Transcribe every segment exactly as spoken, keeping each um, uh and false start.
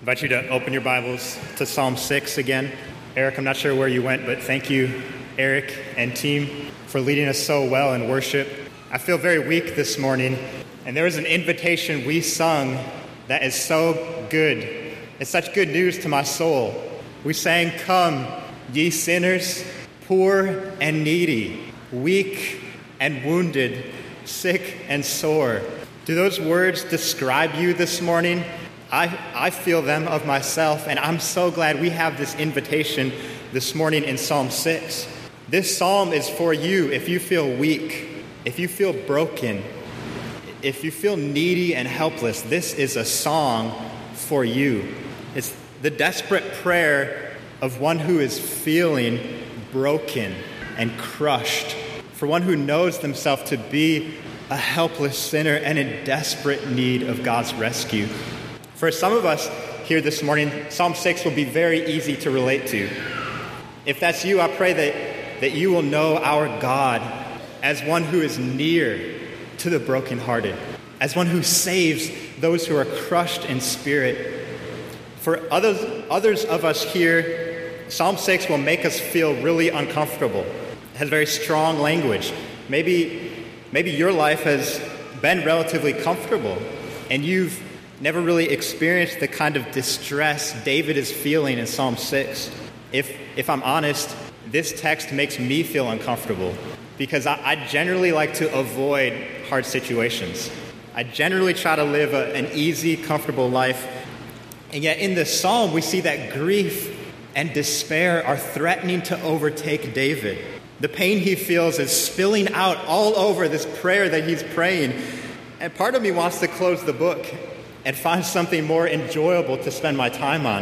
invite you to open your Bibles to Psalm six again. Eric, I'm not sure where you went, but thank you, Eric and team, for leading us so well in worship. I feel very weak this morning, and there was an invitation we sung that is so good. It's such good news to my soul. We sang, "Come, ye sinners, poor and needy, weak and wounded, sick and sore." Do those words describe you this morning? I, I feel them of myself, and I'm so glad we have this invitation this morning in Psalm six. This psalm is for you if you feel weak, if you feel broken, if you feel needy and helpless. This is a song for you. It's the desperate prayer of one who is feeling broken and crushed, for one who knows themselves to be a helpless sinner and in desperate need of God's rescue. For some of us here this morning, Psalm six will be very easy to relate to. If that's you, I pray that, that you will know our God as one who is near to the brokenhearted, as one who saves those who are crushed in spirit. For others, others of us here, Psalm six will make us feel really uncomfortable. It has very strong language. Maybe, maybe your life has been relatively comfortable, and you've never really experienced the kind of distress David is feeling in Psalm six. If if I'm honest, this text makes me feel uncomfortable because I, I generally like to avoid hard situations. I generally try to live a, an easy, comfortable life. And yet in this psalm, we see that grief and despair are threatening to overtake David. The pain he feels is spilling out all over this prayer that he's praying. And part of me wants to close the book and find something more enjoyable to spend my time on.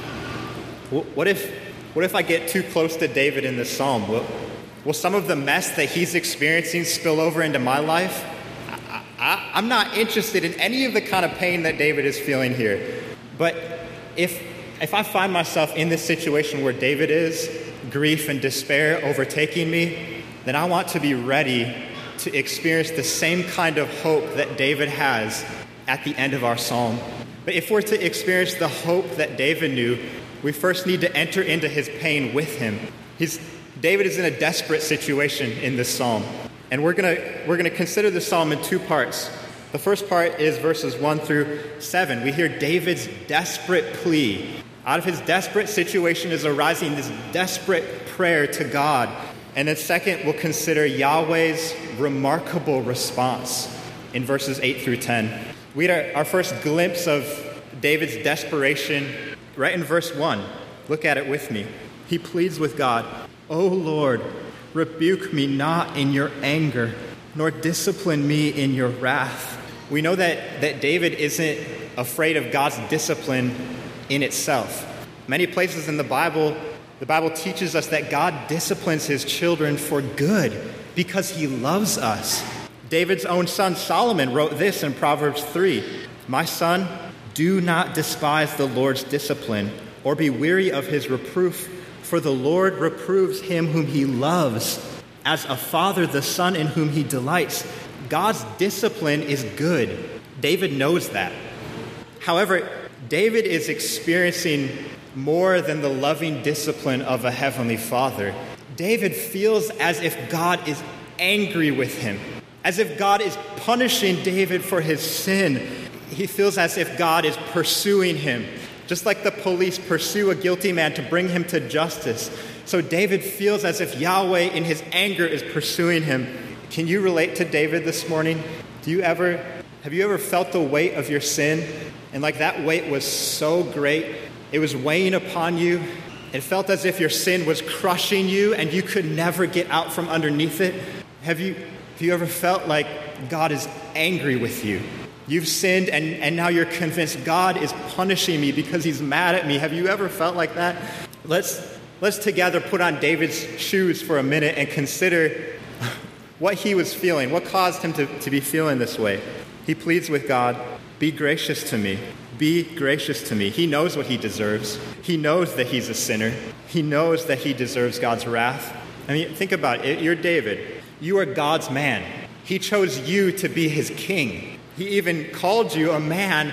What if, what if I get too close to David in this psalm? Will, will some of the mess that he's experiencing spill over into my life? I, I, I'm not interested in any of the kind of pain that David is feeling here. But if, if I find myself in this situation where David is, grief and despair overtaking me, then I want to be ready to experience the same kind of hope that David has at the end of our psalm. But if we're to experience the hope that David knew, we first need to enter into his pain with him. He's, David is in a desperate situation in this psalm. And we're gonna we're gonna consider the psalm in two parts. The first part is verses one through seven. We hear David's desperate plea. Out of his desperate situation is arising this desperate prayer to God. And then second, we'll consider Yahweh's remarkable response in verses eight through ten. We had our, our first glimpse of David's desperation right in verse one. Look at it with me. He pleads with God, "O Lord, rebuke me not in your anger, nor discipline me in your wrath." We know that, that David isn't afraid of God's discipline in itself. Many places in the Bible, the Bible teaches us that God disciplines his children for good because he loves us. David's own son Solomon wrote this in Proverbs three, "My son, do not despise the Lord's discipline or be weary of his reproof, for the Lord reproves him whom he loves, as a father the son in whom he delights." God's discipline is good. David knows that. However, David is experiencing more than the loving discipline of a heavenly father. David feels as if God is angry with him, as if God is punishing David for his sin. He feels as if God is pursuing him, just like the police pursue a guilty man to bring him to justice. So David feels as if Yahweh in his anger is pursuing him. Can you relate to David this morning? Do you ever, have you ever felt the weight of your sin? And like that weight was so great, it was weighing upon you. It felt as if your sin was crushing you and you could never get out from underneath it. Have you, have you ever felt like God is angry with you? You've sinned and, and now you're convinced God is punishing me because he's mad at me. Have you ever felt like that? Let's, let's together put on David's shoes for a minute and consider what he was feeling, what caused him to, to be feeling this way. He pleads with God, "Be gracious to me. Be gracious to me." He knows what he deserves. He knows that he's a sinner. He knows that he deserves God's wrath. I mean, think about it. You're David. You are God's man. He chose you to be his king. He even called you a man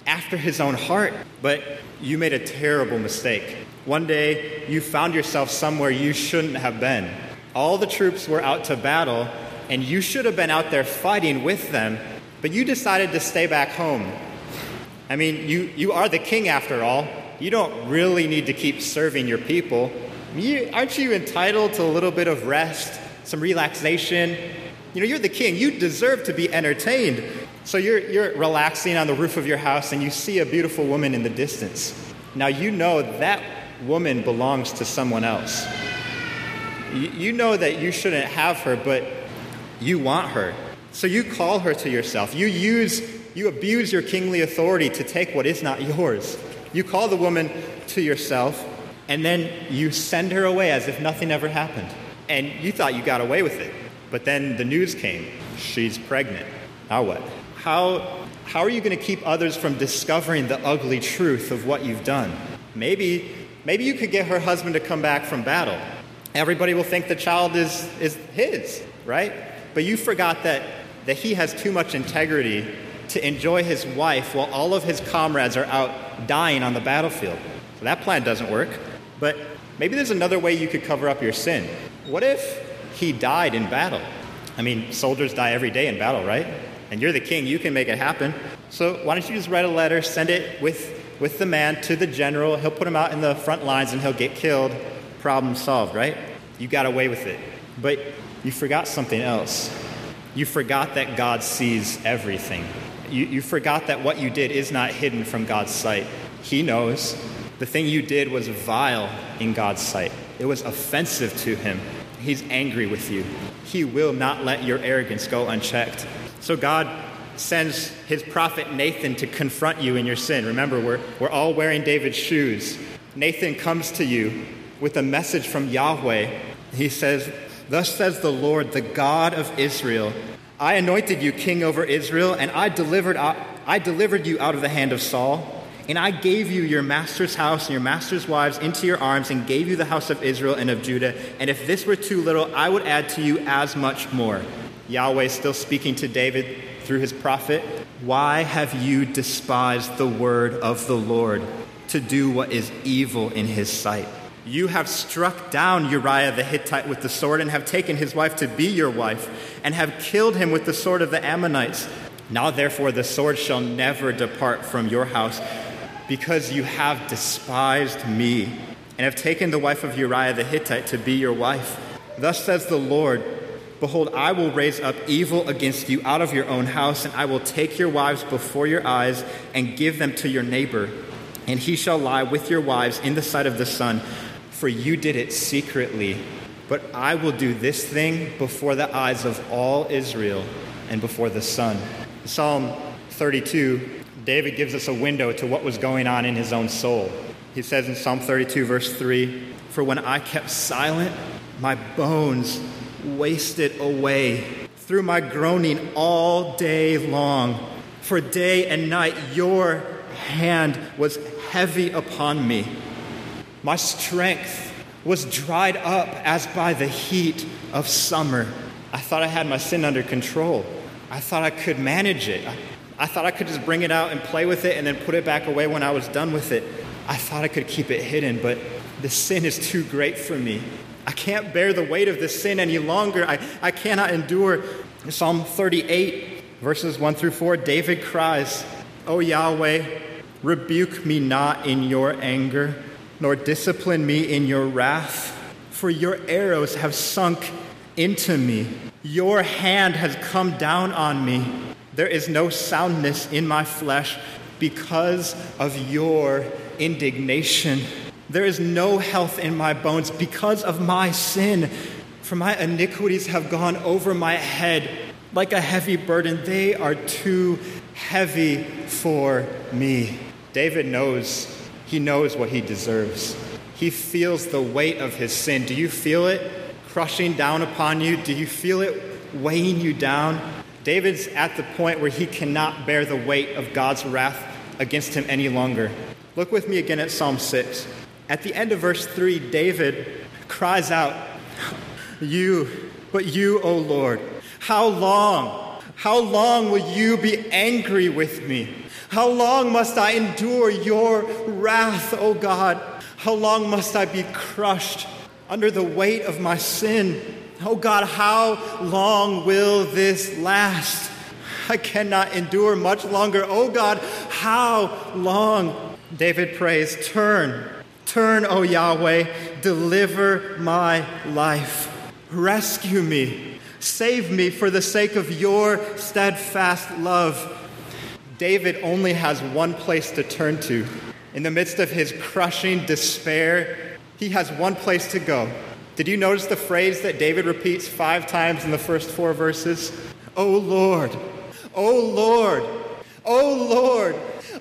after his own heart. But you made a terrible mistake. One day, you found yourself somewhere you shouldn't have been. All the troops were out to battle, and you should have been out there fighting with them, but you decided to stay back home. I mean, you, you are the king after all. You don't really need to keep serving your people. You, aren't you entitled to a little bit of rest, some relaxation? You know, you're the king. You deserve to be entertained. So you're, you're relaxing on the roof of your house, and you see a beautiful woman in the distance. Now, you know that woman belongs to someone else. You, you know that you shouldn't have her, but you want her. So you call her to yourself. You use, you abuse your kingly authority to take what is not yours. You call the woman to yourself, and then you send her away as if nothing ever happened. And you thought you got away with it. But then the news came. She's pregnant. Now what? How, how are you going to keep others from discovering the ugly truth of what you've done? Maybe, maybe you could get her husband to come back from battle. Everybody will think the child is, is his, right? But you forgot that, that he has too much integrity to enjoy his wife while all of his comrades are out dying on the battlefield. So that plan doesn't work. But maybe there's another way you could cover up your sin. What if he died in battle? I mean, soldiers die every day in battle, right? And you're the king, you can make it happen. So why don't you just write a letter, send it with, with the man to the general. He'll put him out in the front lines and he'll get killed. Problem solved, right? You got away with it. But you forgot something else. You forgot that God sees everything. You, you forgot that what you did is not hidden from God's sight. He knows. The thing you did was vile in God's sight. It was offensive to him. He's angry with you. He will not let your arrogance go unchecked. So God sends his prophet Nathan to confront you in your sin. Remember, we're, we're all wearing David's shoes. Nathan comes to you with a message from Yahweh. He says, "Thus says the Lord, the God of Israel, I anointed you king over Israel, and I delivered out, I delivered you out of the hand of Saul. And I gave you your master's house and your master's wives into your arms and gave you the house of Israel and of Judah. And if this were too little, I would add to you as much more." Yahweh is still speaking to David through his prophet. "Why have you despised the word of the Lord to do what is evil in his sight? You have struck down Uriah the Hittite with the sword and have taken his wife to be your wife and have killed him with the sword of the Ammonites. Now therefore the sword shall never depart from your house, because you have despised me and have taken the wife of Uriah the Hittite to be your wife. Thus says the Lord, behold, I will raise up evil against you out of your own house, and I will take your wives before your eyes and give them to your neighbor. And he shall lie with your wives in the sight of the sun, for you did it secretly. But I will do this thing before the eyes of all Israel and before the sun." Psalm thirty-two, David gives us a window to what was going on in his own soul. He says in Psalm thirty-two, verse three, "For when I kept silent, my bones wasted away through my groaning all day long. For day and night your hand was heavy upon me. My strength was dried up as by the heat of summer." I thought I had my sin under control. I thought I could manage it. I, I thought I could just bring it out and play with it and then put it back away when I was done with it. I thought I could keep it hidden, but the sin is too great for me. I can't bear the weight of this sin any longer. I, I cannot endure. Psalm thirty-eight, verses one through four, David cries, "O Yahweh, rebuke me not in your anger, nor discipline me in your wrath. For your arrows have sunk into me. Your hand has come down on me. There is no soundness in my flesh because of your indignation. There is no health in my bones because of my sin. For my iniquities have gone over my head like a heavy burden. They are too heavy for me." David knows. He knows what he deserves. He feels the weight of his sin. Do you feel it crushing down upon you? Do you feel it weighing you down? David's at the point where he cannot bear the weight of God's wrath against him any longer. Look with me again at Psalm six. At the end of verse three, David cries out, "You, but you, O Lord, how long? How long will you be angry with me? How long must I endure your wrath, O God? How long must I be crushed under the weight of my sin? Oh God, how long will this last? I cannot endure much longer. Oh God, how long? David prays, turn, turn, O Yahweh, deliver my life. Rescue me, save me for the sake of your steadfast love. David only has one place to turn to. In the midst of his crushing despair, he has one place to go. Did you notice the phrase that David repeats five times in the first four verses? Oh Lord, oh Lord, oh Lord,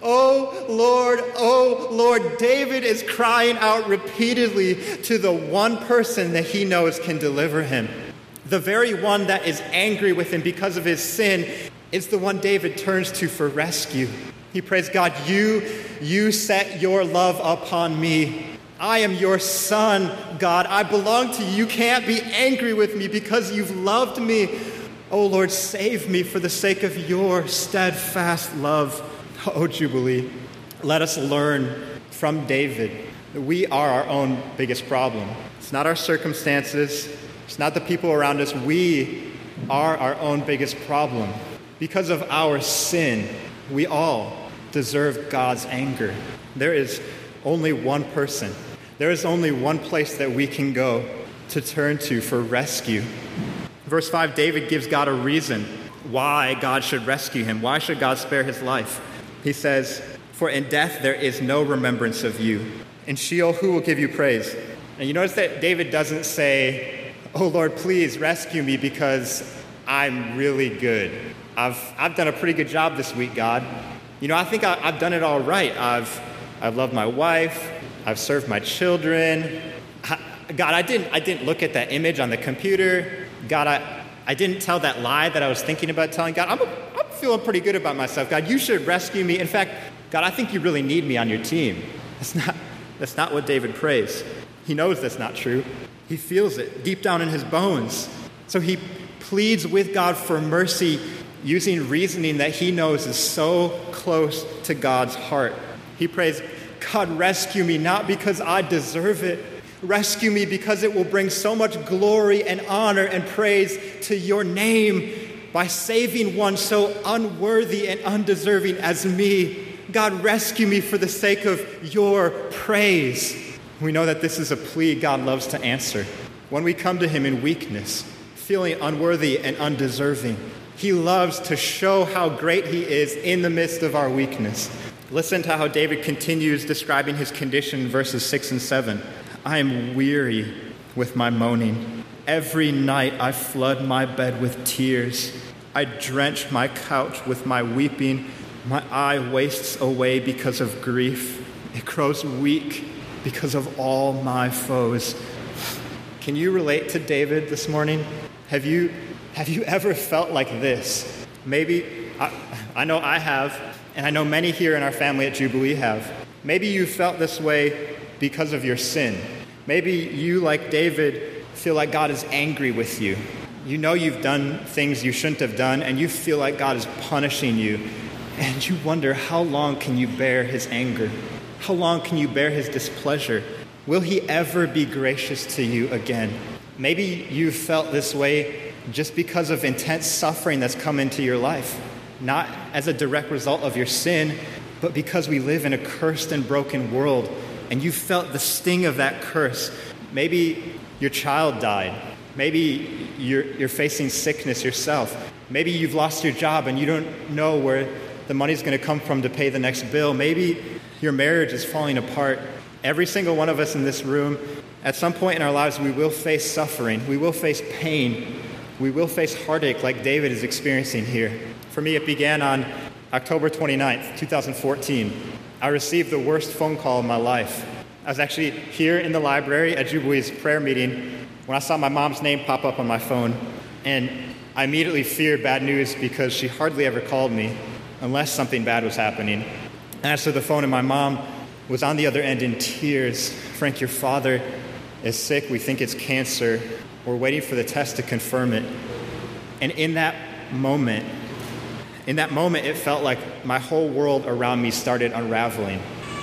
oh Lord, oh Lord. David is crying out repeatedly to the one person that he knows can deliver him. The very one that is angry with him because of his sin is the one David turns to for rescue. He prays, God, you, you set your love upon me. I am your son, God. I belong to you. You can't be angry with me because you've loved me. Oh, Lord, save me for the sake of your steadfast love. Oh, Jubilee, let us learn from David that we are our own biggest problem. It's not our circumstances. It's not the people around us. We are our own biggest problem. Because of our sin, we all deserve God's anger. There is only one person. There is only one place that we can go to turn to for rescue. Verse five, David gives God a reason why God should rescue him. Why should God spare his life? He says, for in death there is no remembrance of you. In Sheol, who will give you praise? And you notice that David doesn't say, oh Lord, please rescue me because I'm really good. I've I've done a pretty good job this week, God. You know, I think I, I've done it all right. I've I've loved my wife. I've served my children. I, God, I didn't I didn't look at that image on the computer. God, I, I didn't tell that lie that I was thinking about telling. God, I'm, a, I'm feeling pretty good about myself. God, you should rescue me. In fact, God, I think you really need me on your team. That's not, that's not what David prays. He knows that's not true. He feels it deep down in his bones. So he pleads with God for mercy using reasoning that he knows is so close to God's heart. He prays, God, rescue me, not because I deserve it. Rescue me because it will bring so much glory and honor and praise to your name by saving one so unworthy and undeserving as me. God, rescue me for the sake of your praise. We know that this is a plea God loves to answer. When we come to him in weakness, feeling unworthy and undeserving, he loves to show how great he is in the midst of our weakness. Listen to how David continues describing his condition in verses six and seven. I am weary with my moaning. Every night I flood my bed with tears. I drench my couch with my weeping. My eye wastes away because of grief. It grows weak because of all my foes. Can you relate to David this morning? Have you have you ever felt like this? Maybe, I, I know I have, and I know many here in our family at Jubilee have. Maybe you felt this way because of your sin. Maybe you, like David, feel like God is angry with you. You know you've done things you shouldn't have done, and you feel like God is punishing you. And you wonder, how long can you bear his anger? How long can you bear his displeasure? Will he ever be gracious to you again? Maybe you felt this way just because of intense suffering that's come into your life, not as a direct result of your sin, but because we live in a cursed and broken world, and you felt the sting of that curse. Maybe your child died. Maybe you're, you're facing sickness yourself. Maybe you've lost your job and you don't know where the money's going to come from to pay the next bill. Maybe your marriage is falling apart. Every single one of us in this room, at some point in our lives, we will face suffering. We will face pain. We will face heartache like David is experiencing here. For me, it began on October twenty-ninth, twenty fourteen. I received the worst phone call of my life. I was actually here in the library at Jubilee's prayer meeting when I saw my mom's name pop up on my phone. And I immediately feared bad news because she hardly ever called me unless something bad was happening. I answered the phone and my mom was on the other end in tears. Frank, your father is sick. We think it's cancer. We're waiting for the test to confirm it. And in that moment, In that moment, it felt like my whole world around me started unraveling.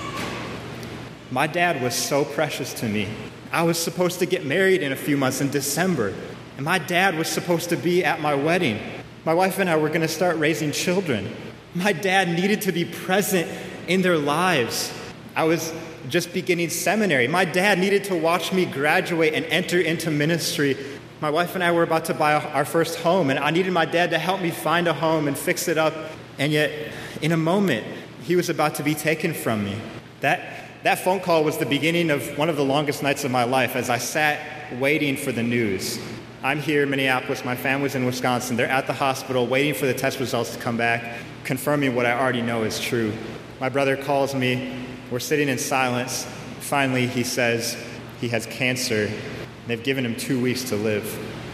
My dad was so precious to me. I was supposed to get married in a few months in December, and my dad was supposed to be at my wedding. My wife and I were going to start raising children. My dad needed to be present in their lives. I was just beginning seminary. My dad needed to watch me graduate and enter into ministry. My wife and I were about to buy our first home, and I needed my dad to help me find a home and fix it up. And yet, in a moment, he was about to be taken from me. That that phone call was the beginning of one of the longest nights of my life as I sat waiting for the news. I'm here in Minneapolis. My family's in Wisconsin. They're at the hospital waiting for the test results to come back, confirming what I already know is true. My brother calls me. We're sitting in silence. Finally, he says he has cancer. They've given him two weeks to live.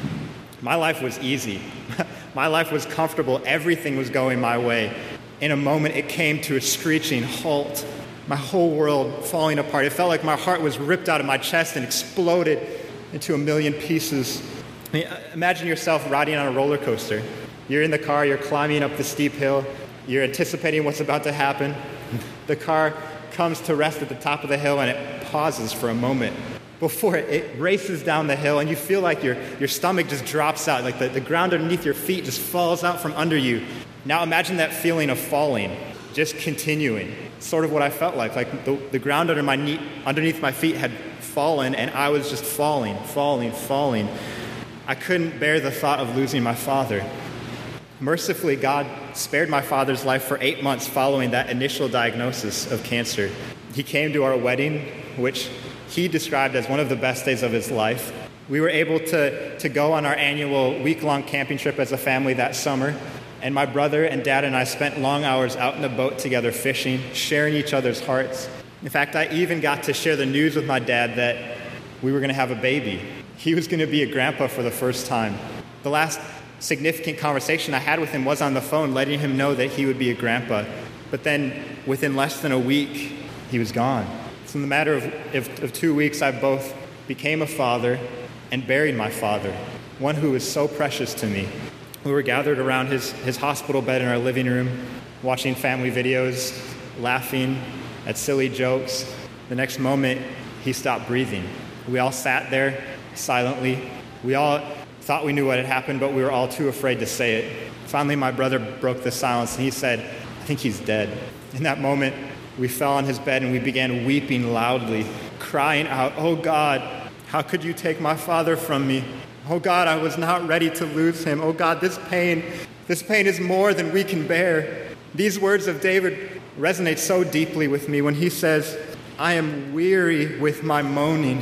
My life was easy. My life was comfortable. Everything was going my way. In a moment, it came to a screeching halt. My whole world falling apart. It felt like my heart was ripped out of my chest and exploded into a million pieces. I mean, imagine yourself riding on a roller coaster. You're in the car, you're climbing up the steep hill, you're anticipating what's about to happen. The car comes to rest at the top of the hill and it pauses for a moment before it, it races down the hill, and you feel like your, your stomach just drops out, like the, the ground underneath your feet just falls out from under you. Now imagine that feeling of falling, just continuing. Sort of what I felt like, like the, the ground under my knee, underneath my feet had fallen, and I was just falling, falling, falling. I couldn't bear the thought of losing my father. Mercifully, God spared my father's life for eight months following that initial diagnosis of cancer. He came to our wedding, which he described as one of the best days of his life. We were able to, to go on our annual week-long camping trip as a family that summer, and my brother and dad and I spent long hours out in a boat together fishing, sharing each other's hearts. In fact, I even got to share the news with my dad that we were going to have a baby. He was going to be a grandpa for the first time. The last significant conversation I had with him was on the phone, letting him know that he would be a grandpa. But then, within less than a week, he was gone. So in the matter of, of, of two weeks, I both became a father and buried my father, one who was so precious to me. We were gathered around his, his hospital bed in our living room, watching family videos, laughing at silly jokes. The next moment, he stopped breathing. We all sat there silently. We all thought we knew what had happened, but we were all too afraid to say it. Finally, my brother broke the silence, and he said, "I think he's dead." In that moment, we fell on his bed, and we began weeping loudly, crying out, "Oh God, how could you take my father from me? Oh God, I was not ready to lose him. Oh God, this pain, this pain is more than we can bear." These words of David resonate so deeply with me when he says, "I am weary with my moaning."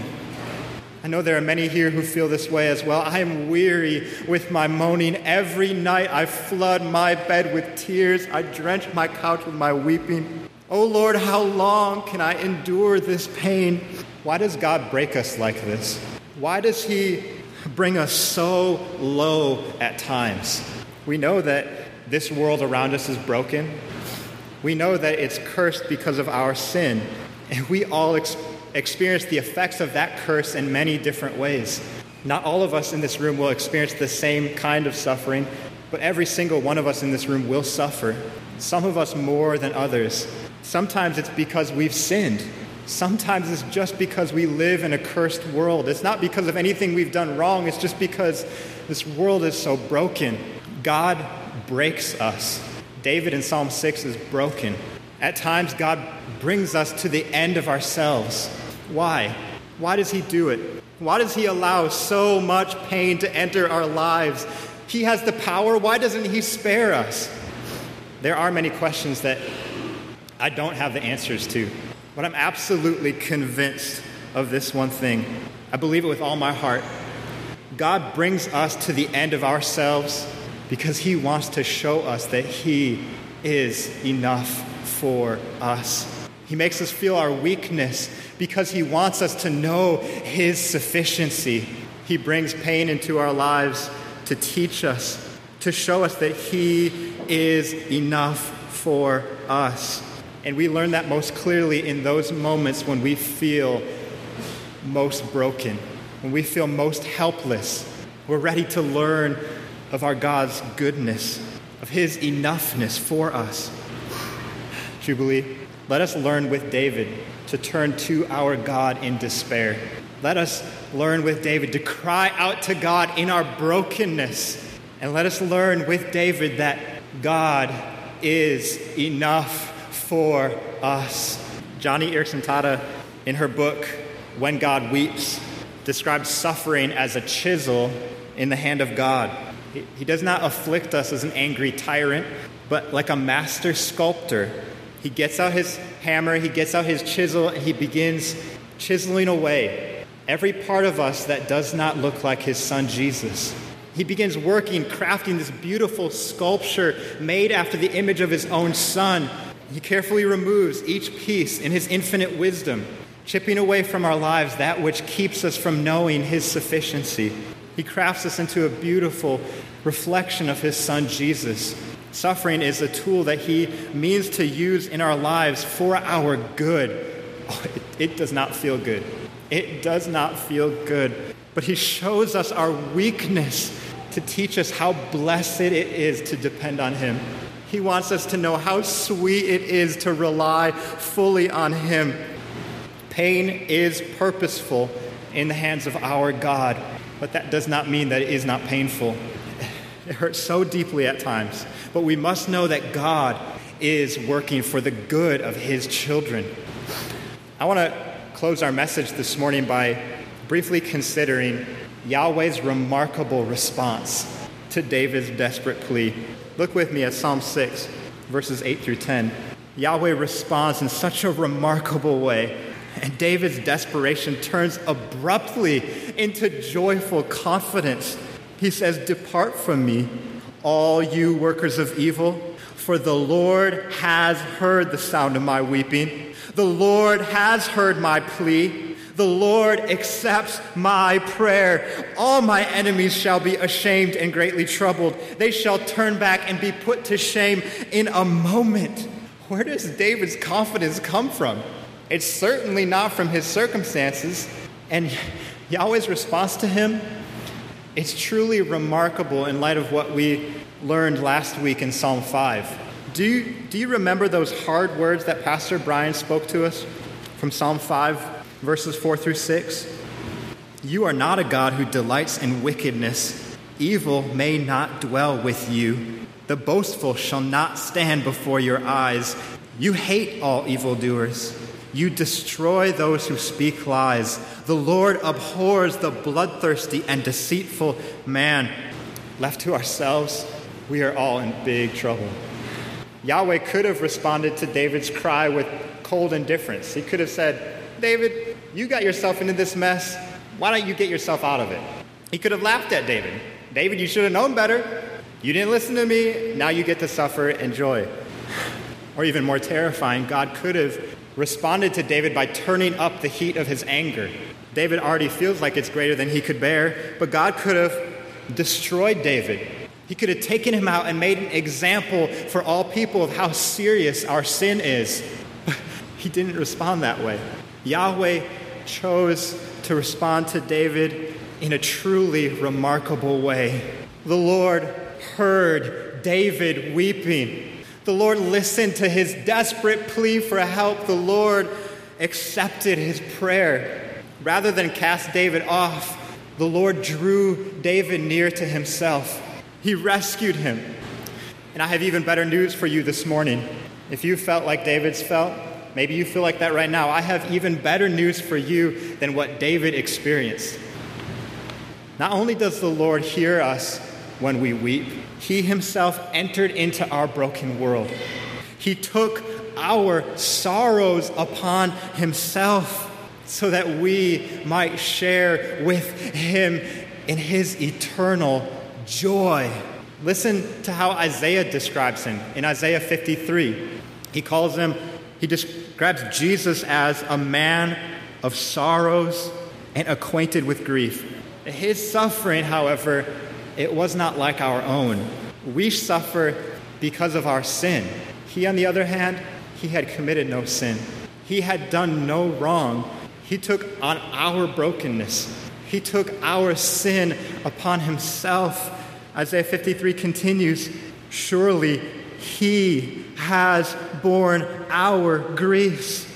I know there are many here who feel this way as well. I am weary with my moaning. Every night I flood my bed with tears. I drench my couch with my weeping. Oh Lord, how long can I endure this pain? Why does God break us like this? Why does he bring us so low at times? We know that this world around us is broken. We know that it's cursed because of our sin. And we all ex- experience the effects of that curse in many different ways. Not all of us in this room will experience the same kind of suffering, but every single one of us in this room will suffer. Some of us more than others. Sometimes it's because we've sinned. Sometimes it's just because we live in a cursed world. It's not because of anything we've done wrong. It's just because this world is so broken. God breaks us. David in Psalm six is broken. At times, God brings us to the end of ourselves. Why? Why does he do it? Why does he allow so much pain to enter our lives? He has the power. Why doesn't he spare us? There are many questions that I don't have the answers to, but I'm absolutely convinced of this one thing. I believe it with all my heart. God brings us to the end of ourselves because he wants to show us that he is enough for us. He makes us feel our weakness because he wants us to know his sufficiency. He brings pain into our lives to teach us, to show us that he is enough for us. And we learn that most clearly in those moments when we feel most broken, when we feel most helpless. We're ready to learn of our God's goodness, of his enoughness for us. Jubilee, let us learn with David to turn to our God in despair. Let us learn with David to cry out to God in our brokenness. And let us learn with David that God is enough for us. Johnny Erickson Tada, in her book, When God Weeps, describes suffering as a chisel in the hand of God. He, he does not afflict us as an angry tyrant, but like a master sculptor. He gets out his hammer, he gets out his chisel, and he begins chiseling away every part of us that does not look like his son Jesus. He begins working, crafting this beautiful sculpture made after the image of his own son. He carefully removes each piece in his infinite wisdom, chipping away from our lives that which keeps us from knowing his sufficiency. He crafts us into a beautiful reflection of his son Jesus. Suffering is a tool that he means to use in our lives for our good. Oh, it, it does not feel good. It does not feel good. But he shows us our weakness to teach us how blessed it is to depend on him. He wants us to know how sweet it is to rely fully on him. Pain is purposeful in the hands of our God, but that does not mean that it is not painful. It hurts so deeply at times, but we must know that God is working for the good of his children. I want to close our message this morning by briefly considering Yahweh's remarkable response to David's desperate plea. Look with me at Psalm six, verses eight through ten. Yahweh responds in such a remarkable way, and David's desperation turns abruptly into joyful confidence. He says, "Depart from me, all you workers of evil, for the Lord has heard the sound of my weeping. The Lord has heard my plea. The Lord accepts my prayer. All my enemies shall be ashamed and greatly troubled. They shall turn back and be put to shame in a moment." Where does David's confidence come from? It's certainly not from his circumstances. And Yahweh's response to him, it's truly remarkable in light of what we learned last week in Psalm five. Do you, do you remember those hard words that Pastor Brian spoke to us from Psalm five, verses four through six? "You are not a God who delights in wickedness. Evil may not dwell with you. The boastful shall not stand before your eyes. You hate all evildoers. You destroy those who speak lies. The Lord abhors the bloodthirsty and deceitful man." Left to ourselves, we are all in big trouble. Yahweh could have responded to David's cry with cold indifference. He could have said, "David, you got yourself into this mess. Why don't you get yourself out of it?" He could have laughed at David. "David, you should have known better. You didn't listen to me. Now you get to suffer and joy." Or even more terrifying, God could have responded to David by turning up the heat of his anger. David already feels like it's greater than he could bear, but God could have destroyed David. He could have taken him out and made an example for all people of how serious our sin is. But he didn't respond that way. Yahweh chose to respond to David in a truly remarkable way. The Lord heard David weeping. The Lord listened to his desperate plea for help. The Lord accepted his prayer. Rather than cast David off, the Lord drew David near to himself. He rescued him. And I have even better news for you this morning. If you felt like David's felt, maybe you feel like that right now, I have even better news for you than what David experienced. Not only does the Lord hear us when we weep, he himself entered into our broken world. He took our sorrows upon himself so that we might share with him in his eternal joy. Listen to how Isaiah describes him in Isaiah fifty-three. He calls him, he describes Jesus as a man of sorrows and acquainted with grief. His suffering, however, it was not like our own. We suffer because of our sin. He, on the other hand, he had committed no sin. He had done no wrong. He took on our brokenness. He took our sin upon himself. Isaiah fifty-three continues, Surely he has borne our griefs.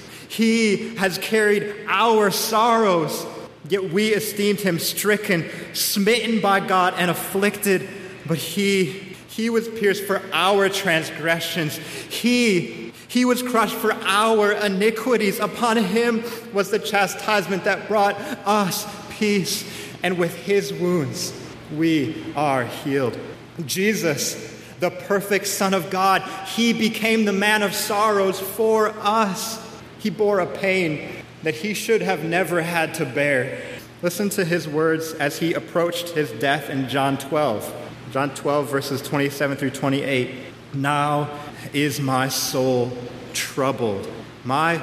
He has carried our sorrows. Yet we esteemed him stricken, smitten by God, and afflicted. But he, he was pierced for our transgressions. He, he was crushed for our iniquities. Upon him was the chastisement that brought us peace. And with his wounds, we are healed. Jesus, the perfect Son of God, he became the man of sorrows for us. He bore a pain that he should have never had to bear. Listen to his words as he approached his death in John twelve. John twelve, verses twenty-seven through twenty-eight. Now is my soul troubled. My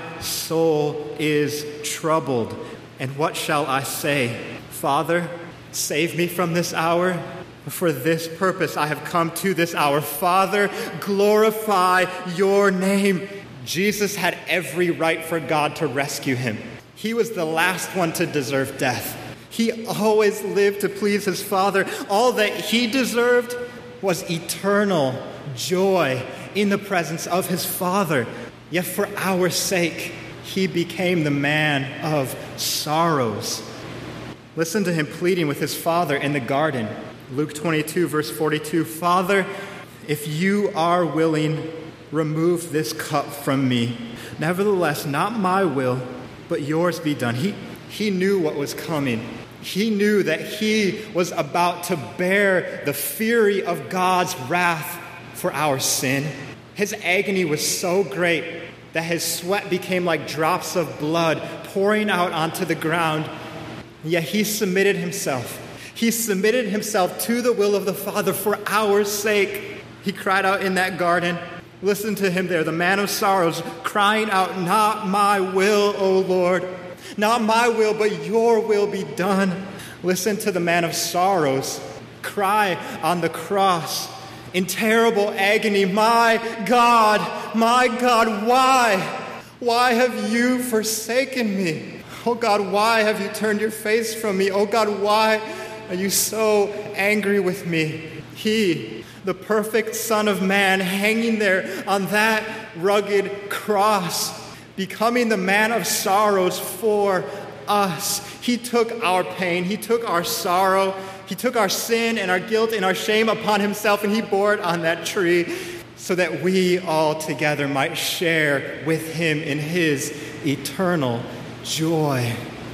soul is troubled. And what shall I say? Father, save me from this hour. For this purpose I have come to this hour. Father, glorify your name. Jesus had every right for God to rescue him. He was the last one to deserve death. He always lived to please his Father. All that he deserved was eternal joy in the presence of his Father. Yet for our sake, he became the man of sorrows. Listen to him pleading with his Father in the garden. Luke twenty-two, verse forty-two, Father, if you are willing, remove this cup from me. Nevertheless, not my will, but yours be done. He, he knew what was coming. He knew that he was about to bear the fury of God's wrath for our sin. His agony was so great that his sweat became like drops of blood pouring out onto the ground. Yet he submitted himself. He submitted himself to the will of the Father for our sake. He cried out in that garden. Listen to him there, the man of sorrows, crying out, not my will, O Lord. Not my will, but your will be done. Listen to the man of sorrows cry on the cross in terrible agony, my God, my God, why? Why have you forsaken me? Oh God, why have you turned your face from me? Oh God, why are you so angry with me? He, the perfect Son of Man, hanging there on that rugged cross, becoming the man of sorrows for us. He took our pain, he took our sorrow, he took our sin and our guilt and our shame upon himself, and he bore it on that tree so that we all together might share with him in his eternal joy.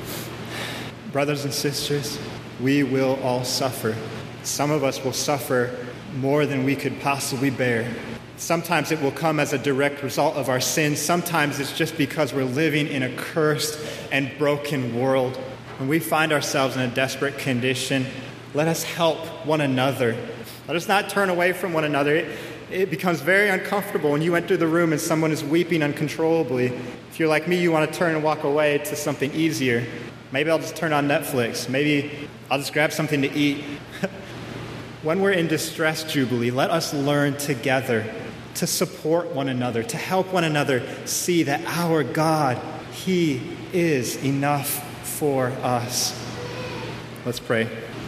Brothers and sisters, we will all suffer. Some of us will suffer more than we could possibly bear. Sometimes it will come as a direct result of our sins. Sometimes it's just because we're living in a cursed and broken world. When we find ourselves in a desperate condition, let us help one another. Let us not turn away from one another. It, it becomes very uncomfortable when you enter the room and someone is weeping uncontrollably. If you're like me, you want to turn and walk away to something easier. Maybe I'll just turn on Netflix. Maybe I'll just grab something to eat. When we're in distress, Jubilee, let us learn together to support one another, to help one another see that our God, he is enough for us. Let's pray.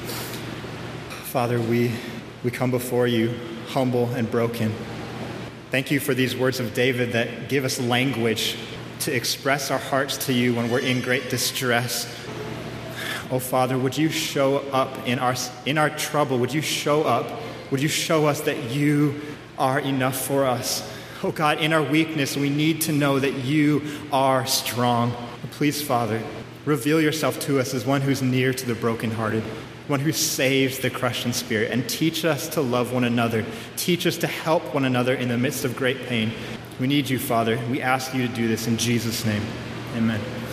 Father, we, we come before you humble and broken. Thank you for these words of David that give us language to express our hearts to you when we're in great distress. Oh, Father, would you show up in our in our trouble? Would you show up? Would you show us that you are enough for us? Oh, God, in our weakness, we need to know that you are strong. Please, Father, reveal yourself to us as one who's near to the brokenhearted, one who saves the crushed in spirit, and teach us to love one another. Teach us to help one another in the midst of great pain. We need you, Father. We ask you to do this in Jesus' name. Amen.